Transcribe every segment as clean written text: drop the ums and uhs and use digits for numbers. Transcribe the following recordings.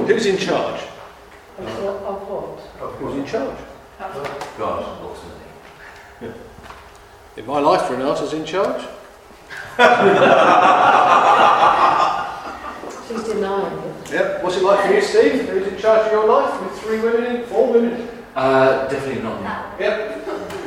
Who's in charge? Of what? Who's in charge? God, ultimately. In my life, Renata's in charge. She's denying it. Yep. What's it like for you, Steve? Who's in charge of your life with 3 women, 4 women? Definitely not me. Yep.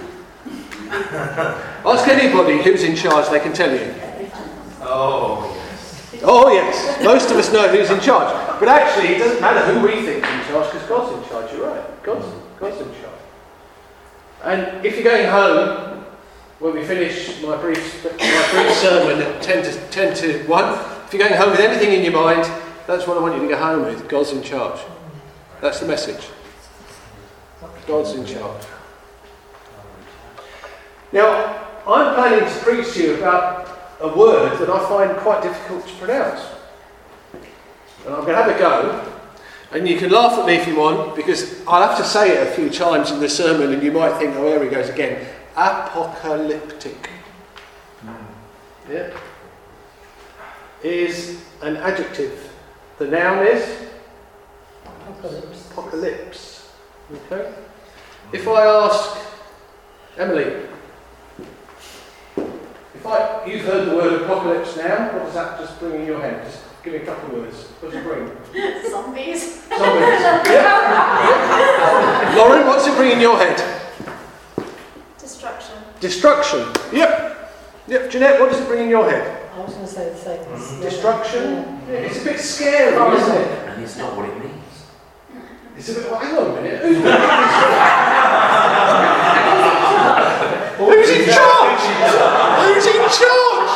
Ask anybody who's in charge, they can tell you. Oh, yes. Oh yes, most of us know who's in charge. But actually, it doesn't matter who we think is in charge, because God's in charge, you're right. God's in charge. And if you're going home, when we finish my brief sermon at 10 to 1, if you're going home with anything in your mind, that's what I want you to go home with. God's in charge. That's the message. God's in charge. Now, I'm planning to preach to you about a word that I find quite difficult to pronounce. And I'm going to have a go. And you can laugh at me if you want, because I'll have to say it a few times in the sermon and you might think, oh, here he goes again. Apocalyptic. Yeah. Is an adjective. The noun is? Apocalypse. Okay. If I ask Emily, you've heard the word apocalypse now, what does that just bring in your head? Just give me a couple of words. What does it bring? Zombies. Zombies. Yeah. Lauren, what's it bring in your head? Destruction. Destruction. Yep. Jeanette, what does it bring in your head? I was going to say the same. Destruction. Yeah. It's a bit scary, isn't it? And it's not what it means. It's a bit. Well, hang on a minute. Who's in charge? Who's in charge?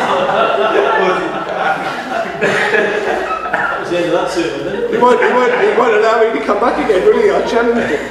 That was the end of that sermon, then. He won't allow me to come back again, will he? I challenged him.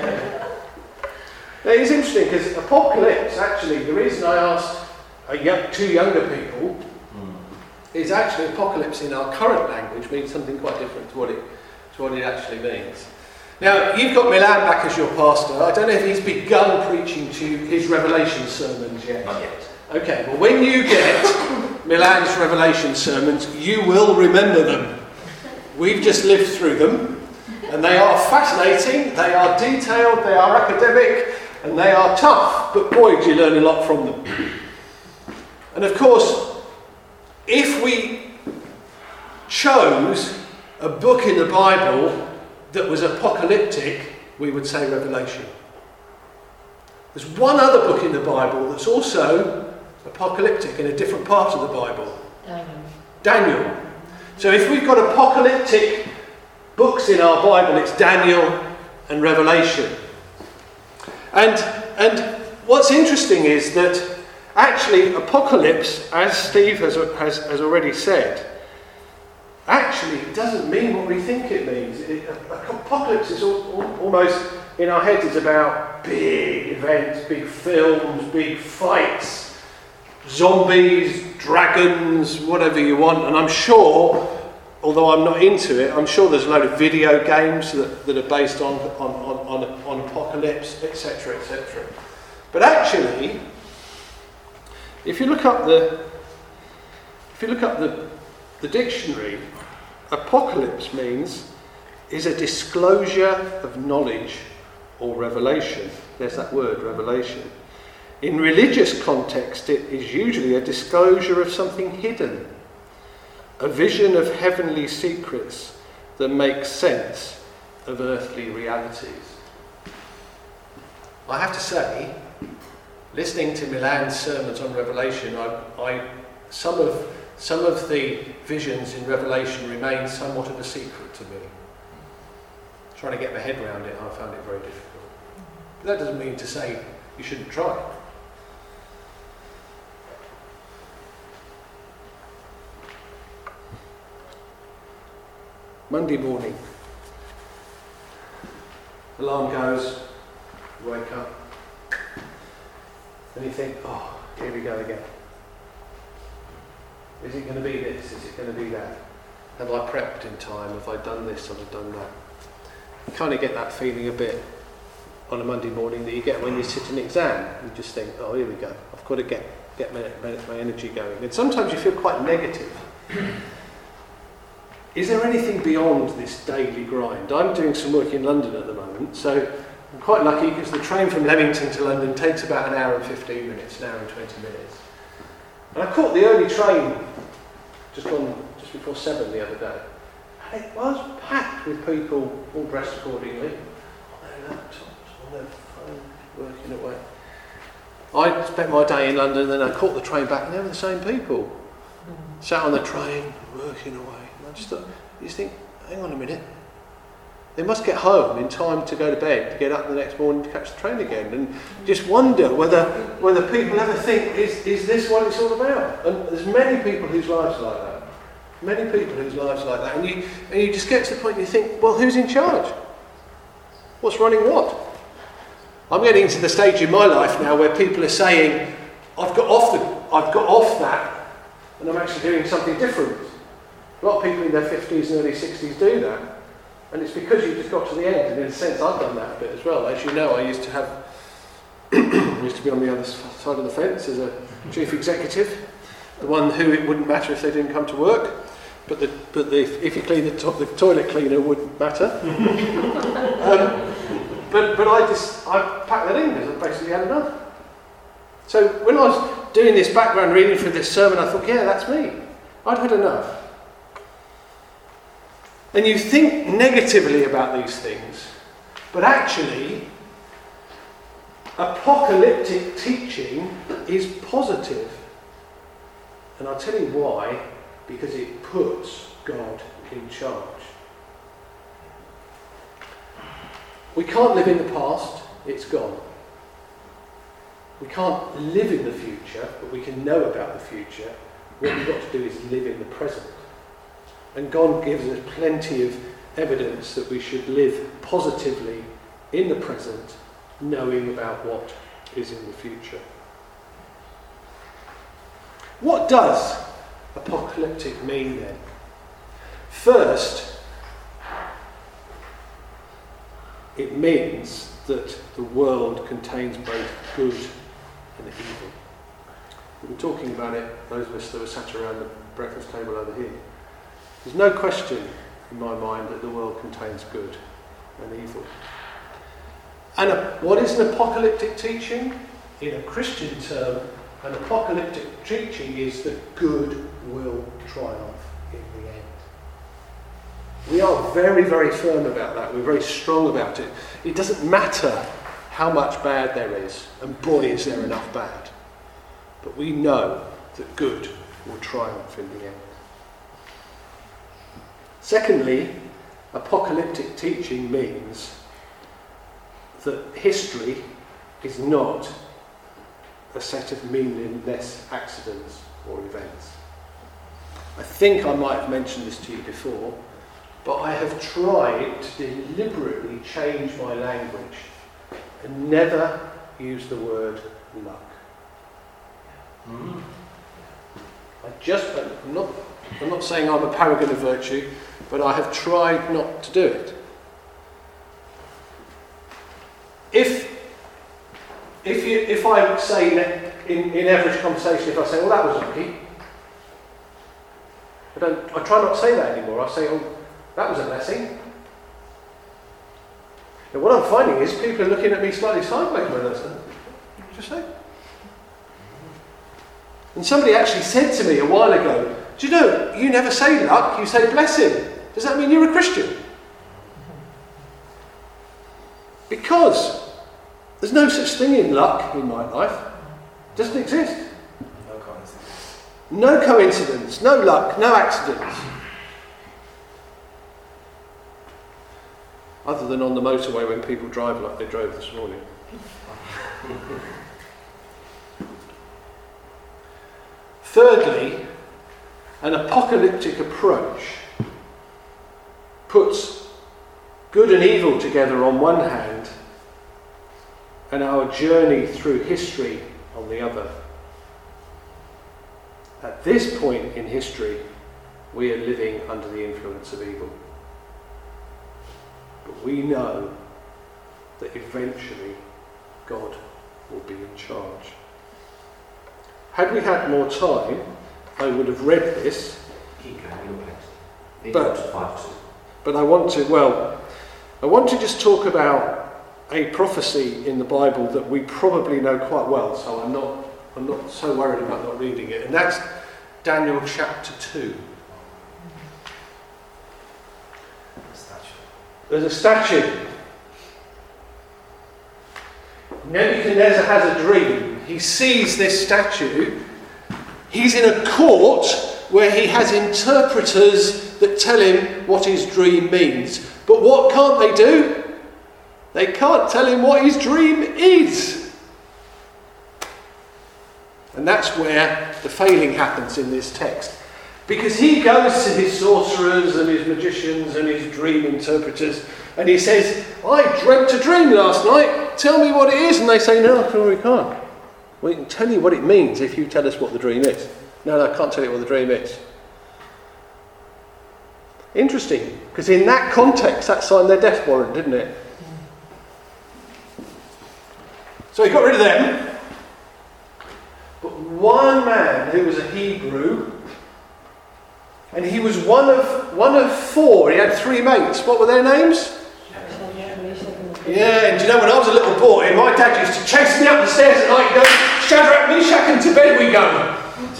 Now, it's interesting because apocalypse, actually, the reason I asked two younger people is actually apocalypse in our current language means something quite different to what it actually means. Now, you've got Milan back as your pastor. I don't know if he's begun preaching to his Revelation sermons yet. Not yet. Okay, well, when you get Milan's Revelation sermons, you will remember them. We've just lived through them, and they are fascinating, they are detailed, they are academic, and they are tough, but boy, do you learn a lot from them. And of course, if we chose a book in the Bible that was apocalyptic, we would say Revelation. There's one other book in the Bible that's also apocalyptic in a different part of the Bible. Daniel. So if we've got apocalyptic books in our Bible, it's Daniel and Revelation. And what's interesting is that actually apocalypse, as Steve has already said, actually it doesn't mean what we think it means. Apocalypse is almost in our heads is about big events, big films, big fights, zombies, dragons, whatever you want. And I'm sure, although I'm not into it, I'm sure there's a load of video games that are based on apocalypse, etc., etc. But actually, if you look up the dictionary, apocalypse is a disclosure of knowledge or revelation. There's that word, revelation. In religious context, it is usually a disclosure of something hidden, a vision of heavenly secrets that makes sense of earthly realities. I have to say, listening to Milan's sermons on Revelation, some of the visions in Revelation remain somewhat of a secret to me. Trying to get my head around it, I found it very difficult. But that doesn't mean to say you shouldn't try. Monday morning, alarm goes, you wake up, and you think, oh, here we go again. Is it going to be this? Is it going to be that? Have I prepped in time? Have I done this? Have I done that? You kind of get that feeling a bit on a Monday morning that you get when you sit an exam. You just think, oh, here we go. I've got to get my energy going. And sometimes you feel quite negative. is there anything beyond this daily grind? I'm doing some work in London at the moment, so I'm quite lucky because the train from Leamington to London takes about an hour and 15 minutes, an hour and 20 minutes. And I caught the early train just before 7 the other day. And it was packed with people all dressed accordingly, on their laptops, on their phone, working away. I spent my day in London, then I caught the train back and they were the same people. Sat on the train, working away. And I just thought, you just think, hang on a minute. They must get home in time to go to bed, to get up the next morning to catch the train again. And just wonder whether people ever think, is this what it's all about? And there's many people whose lives are like that. Many people whose lives are like that. And you just get to the point and you think, well, who's in charge? What's running what? I'm getting to the stage in my life now where people are saying, I've got off that, and I'm actually doing something different. A lot of people in their 50s and early 60s do that. And it's because you just got to the end, and in a sense I've done that a bit as well. As you know, I used to be on the other side of the fence as a chief executive, the one who it wouldn't matter if they didn't come to work, but if you clean the toilet cleaner wouldn't matter. But I packed that in because I basically had enough. So when I was doing this background reading for this sermon, I thought, yeah, that's me. I'd had enough. And you think negatively about these things, but actually, apocalyptic teaching is positive. And I'll tell you why, because it puts God in charge. We can't live in the past, it's gone. We can't live in the future, but we can know about the future. What we've got to do is live in the present. And God gives us plenty of evidence that we should live positively in the present, knowing about what is in the future. What does apocalyptic mean then? First, it means that the world contains both good and evil. We've been talking about it, those of us that were sat around the breakfast table over here. There's no question in my mind that the world contains good and evil. And what is an apocalyptic teaching? In a Christian term, an apocalyptic teaching is that good will triumph in the end. We are very, very firm about that. We're very strong about it. It doesn't matter how much bad there is, and boy is there enough bad. But we know that good will triumph in the end. Secondly, apocalyptic teaching means that history is not a set of meaningless accidents or events. I think I might have mentioned this to you before, but I have tried to deliberately change my language and never use the word luck. I'm not saying I'm a paragon of virtue, but I have tried not to do it. If I say in average conversation, if I say, well, that was lucky, I try not to say that anymore. I say, oh, that was a blessing. Now what I'm finding is people are looking at me slightly sideways when I say, what did you say? And somebody actually said to me a while ago, do you know, you never say luck, you say blessing. Does that mean you're a Christian? Because there's no such thing in luck in my life. It doesn't exist. No coincidence. No coincidence, no luck, no accidents. Other than on the motorway when people drive like they drove this morning. Thirdly, an apocalyptic approach puts good and evil together on one hand and our journey through history on the other. At this point in history, we are living under the influence of evil. But we know that eventually God will be in charge. Had we had more time, I would have read this. Keep going, you're blessed. But I want to just talk about a prophecy in the Bible that we probably know quite well, so I'm not so worried about not reading it, and that's Daniel chapter 2. There's a statue. Nebuchadnezzar has a dream. He sees this statue. He's in a court where he has interpreters that tell him what his dream means. But what can't they do? They can't tell him what his dream is. And that's where the failing happens in this text. Because he goes to his sorcerers and his magicians and his dream interpreters and he says, I dreamt a dream last night, tell me what it is. And they say, no, we can't. We can tell you what it means if you tell us what the dream is. No, I can't tell you what the dream is. Interesting, because in that context that signed their death warrant, didn't it? So he got rid of them. But one man who was a Hebrew, and he was one of four. He had three mates. What were their names? Yeah, and do you know, when I was a little boy, my dad used to chase me up the stairs at night and go, Shadrach, Meshach, and to bed we go.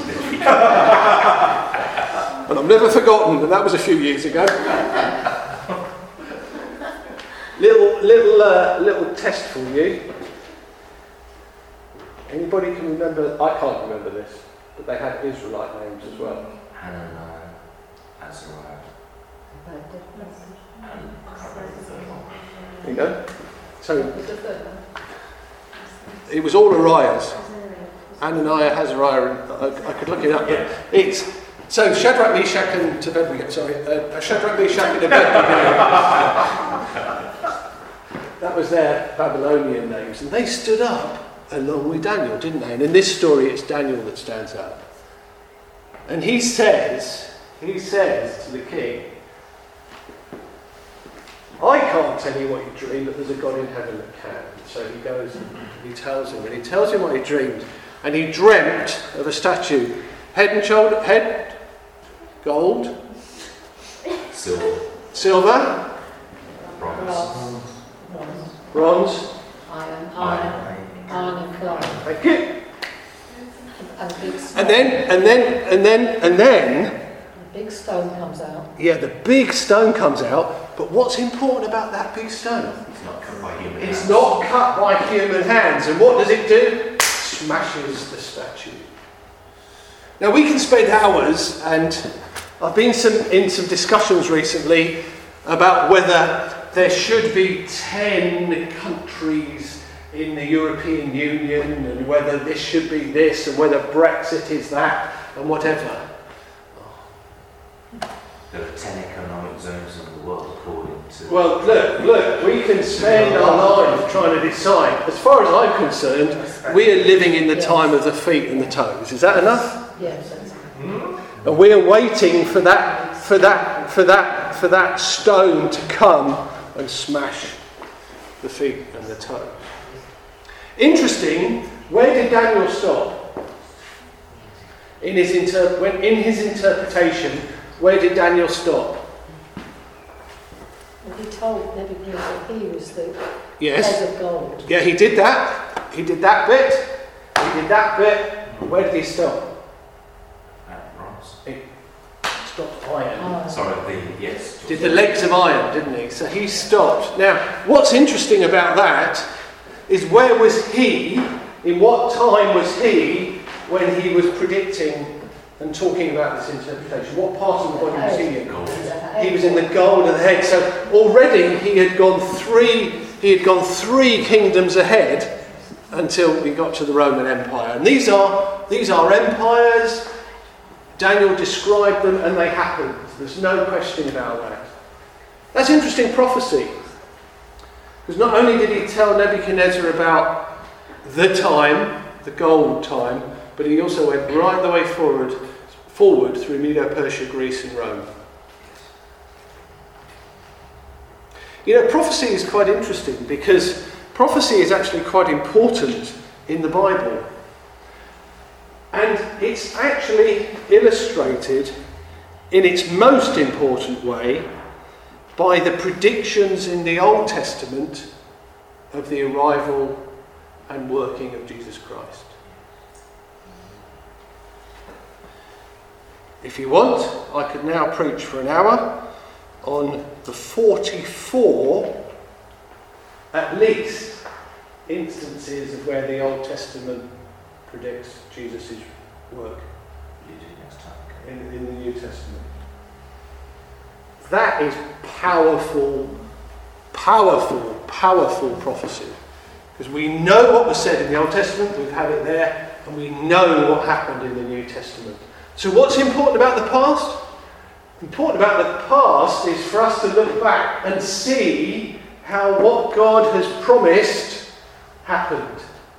And I've never forgotten, and that was a few years ago. Little test for you. Anybody can remember? I can't remember this, but they had Israelite names as well. Hananiah, Azariah, There you go. So it was all Ariahs. Ananiah, Azariah, I could look it up, but it's so Shadrach, Meshach, and Abednego. Sorry, Shadrach, Meshach, and Abednego. That was their Babylonian names, and they stood up along with Daniel, didn't they? And in this story, it's Daniel that stands up, and he says to the king, I can't tell you what you dreamed, but there's a God in heaven that can. So he goes and he tells him what he dreamed. And he dreamt of a statue, head, gold, silver, bronze, iron and clay. thank you. And then the big stone comes out. Yeah, the big stone comes out, but what's important about that big stone? It's not cut by human hands. It's not cut by human hands. And what does it do? Smashes the statue. Now we can spend hours, and I've been in some discussions recently about whether there should be 10 countries in the European Union, and whether this should be this, and whether Brexit is that, and whatever. There are 10 economic zones in the world according to... Well, look, we can spend our life trying to decide. As far as I'm concerned, we are living in the time of the feet and the toes. Is that enough? Yes. And we are waiting for that stone to come and smash the feet and the toes. Interesting, where did Daniel stop? In his interpretation, where did Daniel stop? Well, he told Nebuchadnezzar he was the Yes. head of gold. Yeah, he did that. He did that bit. He did that bit. Where did he stop? bronze. He stopped iron. Sorry, yes. Did the legs of iron, didn't he? So he stopped. Now, what's interesting about that is where was he, in what time was he when he was predicting and talking about this interpretation? What part of the body was he in? He was in the gold of the head. So already he had gone three kingdoms ahead until we got to the Roman Empire. And these are empires. Daniel described them and they happened. There's no question about that. That's interesting prophecy. Because not only did he tell Nebuchadnezzar about the time, the gold time, but he also went right the way forward through Medo-Persia, Greece and Rome. You know, prophecy is quite interesting because prophecy is actually quite important in the Bible. And it's actually illustrated in its most important way by the predictions in the Old Testament of the arrival and working of Jesus Christ. If you want, I could now preach for an hour on the 44, at least, instances of where the Old Testament predicts Jesus' work in the New Testament. That is powerful, powerful, powerful prophecy. Because we know what was said in the Old Testament, we've had it there, and we know what happened in the New Testament. So what's important about the past? Important about the past is for us to look back and see how what God has promised happened.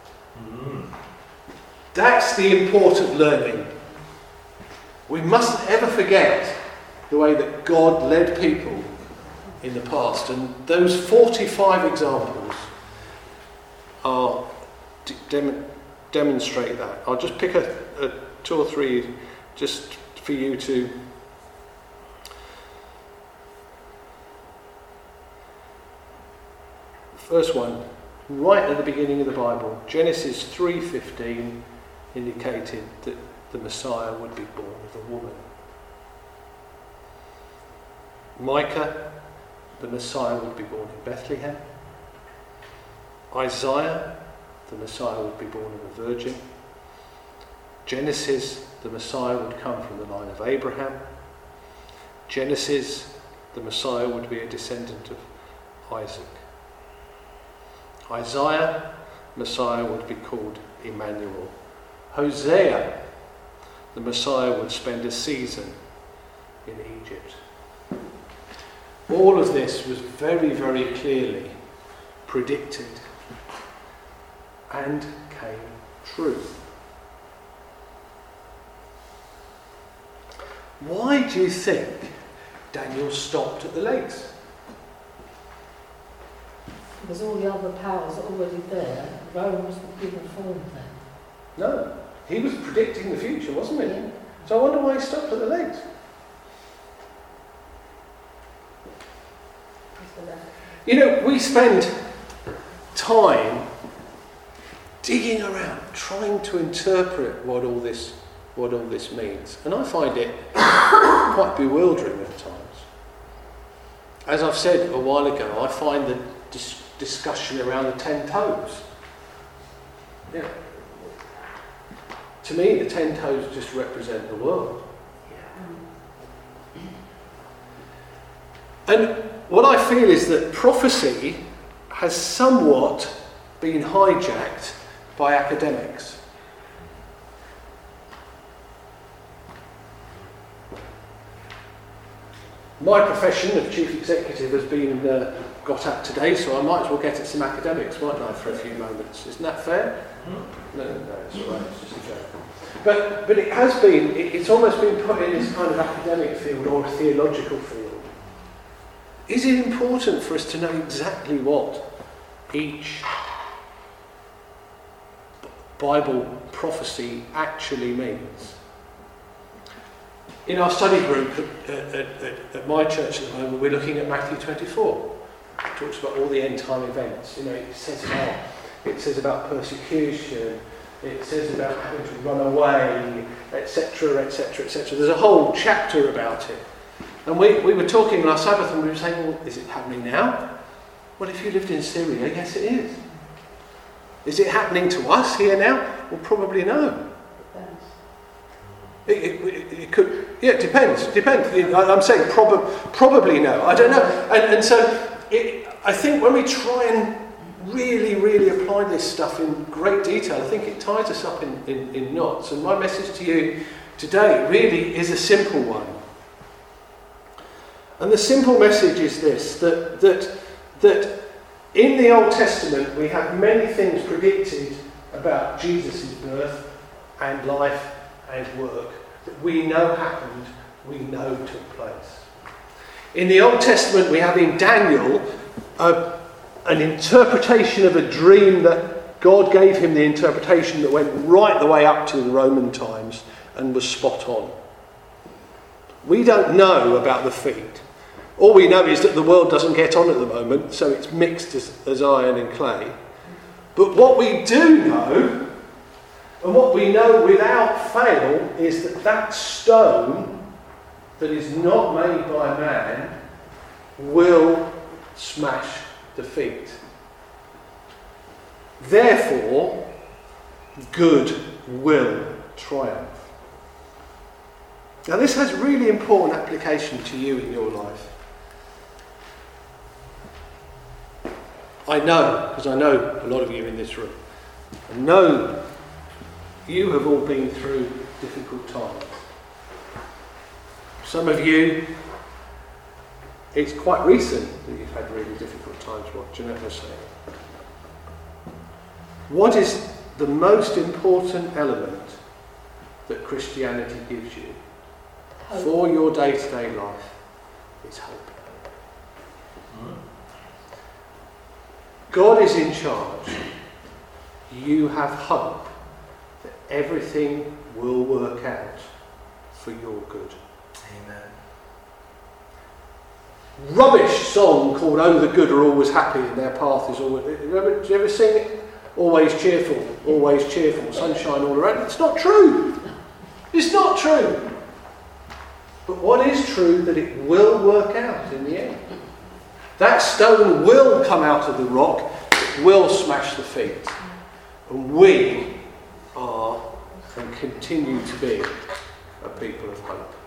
That's the important learning. We mustn't ever forget the way that God led people in the past. And those 45 examples are demonstrate that. I'll just pick a 2 or 3 just for you to first one, right at the beginning of the Bible, Genesis 3:15 indicated that the Messiah would be born of a woman. Micah, the Messiah would be born in Bethlehem. Isaiah, the Messiah would be born of a virgin. Genesis, the Messiah would come from the line of Abraham. Genesis, the Messiah would be a descendant of Isaac. Isaiah, Messiah would be called Emmanuel. Hosea, the Messiah would spend a season in Egypt. All of this was very, very clearly predicted and came true. Why do you think Daniel stopped at the lakes? Because all the other powers are already there. Rome wasn't even formed then. No, he was predicting the future, wasn't he? Yeah. So I wonder why he stopped at the lakes. You know, we spend time digging around, trying to interpret what all this means. And I find it quite bewildering at times. As I've said a while ago, I find the discussion around the 10 toes. Yeah. To me, the 10 toes just represent the world. And what I feel is that prophecy has somewhat been hijacked by academics. My profession of chief executive has been got at today, so I might as well get at some academics, mightn't I, for a few moments? Isn't that fair? No, it's all right, it's just a joke. But it has been, it's almost been put in this kind of academic field or theological field. Is it important for us to know exactly what each Bible prophecy actually means? In our study group at my church at the moment, we're looking at Matthew 24. It talks about all the end time events. You know, it says about persecution, it says about having to run away, etc., etc., etc. There's a whole chapter about it. And we were talking on our Sabbath and we were saying, well, is it happening now? Well, if you lived in Syria, yes it is. Is it happening to us here now? Well, probably no. It could, yeah, it depends. I'm saying probably no. I don't know. And so I think when we try and really, really apply this stuff in great detail, I think it ties us up in knots. And my message to you today really is a simple one. And the simple message is this, that in the Old Testament we have many things predicted about Jesus' birth and life and work that we know happened, we know took place. In the Old Testament we have in Daniel an interpretation of a dream that God gave him, the interpretation that went right the way up to the Roman times and was spot on. We don't know about the feet. All we know is that the world doesn't get on at the moment, so it's mixed as iron and clay. But what we do know, and what we know without fail, is that that stone that is not made by man will smash the feet. Therefore, good will triumph. Now this has really important application to you in your life. I know, because I know a lot of you in this room, I know you have all been through difficult times. Some of you, it's quite recent that you've had really difficult times. What Jeanette was saying. What is the most important element that Christianity gives you for your day-to-day life? Is hope. God is in charge. You have hope that everything will work out for your good. Amen. Rubbish song called "Oh, the good are always happy and their path is always." Did you ever sing it? Always cheerful, sunshine all around. It's not true. It's not true. But what is true, that it will work out in the end. That stone will come out of the rock, it will smash the feet. And we are and continue to be a people of hope.